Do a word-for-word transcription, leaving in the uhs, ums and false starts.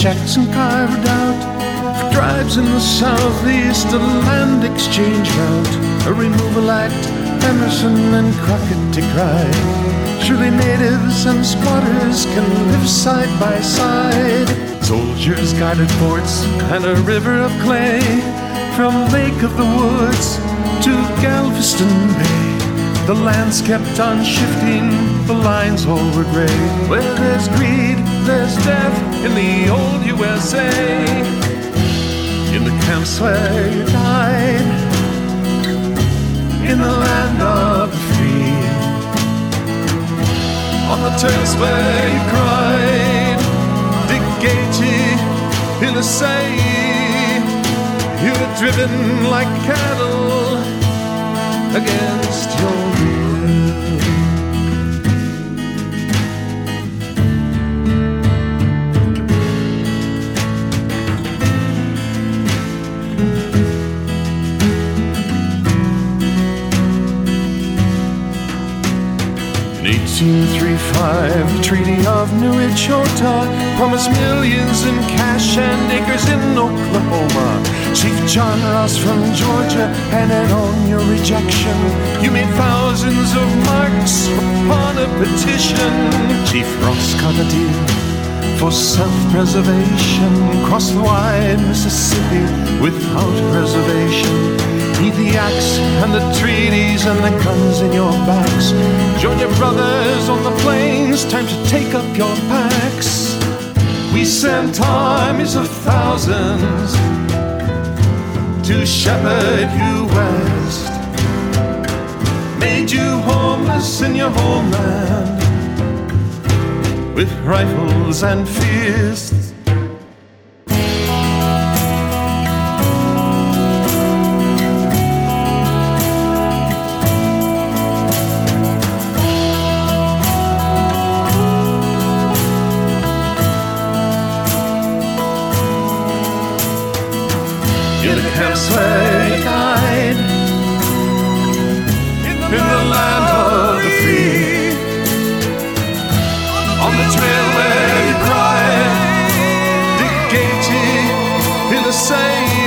Jackson carved out for tribes in the southeast, a land exchange route, a removal act, Emerson and Crockett decried. Surely natives and squatters can live side by side. Soldiers guarded forts and a river of clay, from Lake of the Woods to Galveston Bay. The lands kept on shifting, the lines all were gray. Where there's greed, there's death in the old U S A. In the camps where you died, in the land of the free, on the terrace where you cried, Dick Gagey, Illusay, you were driven like cattle against your will. In eighteen thirty-five, the Treaty of New Echota promised millions in cash and acres in Oklahoma. Chief John Ross from Georgia handed on your rejection. You made thousands of marks upon a petition. Chief Ross cut a deal for self-preservation, crossed the wide Mississippi without reservation. Heed the axe and the treaties and the guns in your backs. Join your brothers on the plains, time to take up your packs. We sent armies of thousands to shepherd you west, made you homeless in your homeland with rifles and fists. In the camps where you died, in the land of the free, on the trail where you cried, Dick Gagey, Illusay,